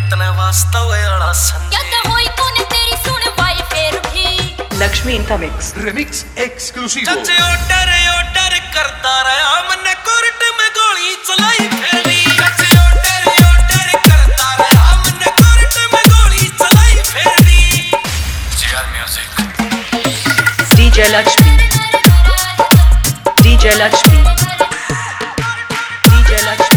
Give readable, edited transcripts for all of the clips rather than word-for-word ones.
इतना वास्ता वाला क्या होई तूने तेरी सुनवाई फिर भी Lakshmi in the mix remix exclusive चाचे ओ डर करता रहा मैंने कोर्ट में गोली चलाई फिर भी चाचे ओ डर करता रहा मैंने कोर्ट में गोली चलाई फिर भी G R music DJ Lakshmi DJ Lakshmi DJ Lakshmi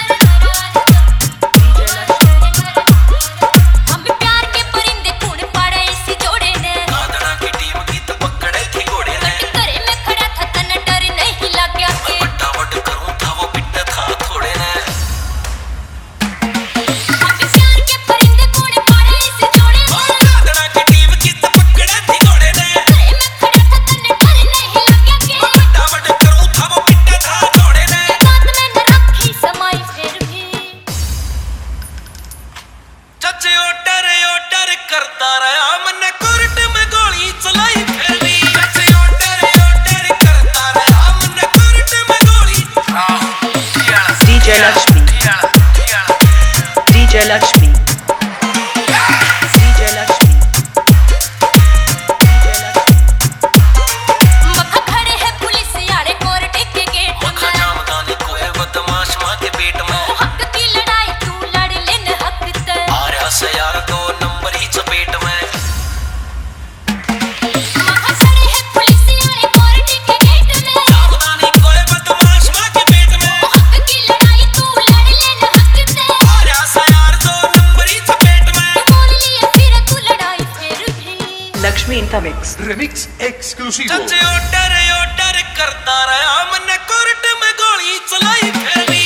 करता रहा मैंने कोर्ट में गोली चलाई फिर भी चाचे ओ डर करता रहा मैंने कोर्ट में गोली DJ Lakshmi DJ Lakshmi DJ Lakshmi मखा खड़े है पुलिस यारे कोर्ट के गेट मखा जामदानी को है बदमाश मां के पेट में हक की लड़ाई तू लड़ लेन हक ते आ रहा से यार दो नंबर ही चपेट में मखा खड़े है पुलिस यारे कोर्ट के गेट में जामदानी को है बदमाश मां के पेट में हक की लड़ाई तू लड़ लेन हक ते आ रहा से यार दो नंबर ही चपेट में बोल लिया फिर तू लड़ाई फिर भी Lakshmi in the mix remix exclusive चाचे ओ डर करता रहा मैंने कोर्ट में गोली चलाई फिर भी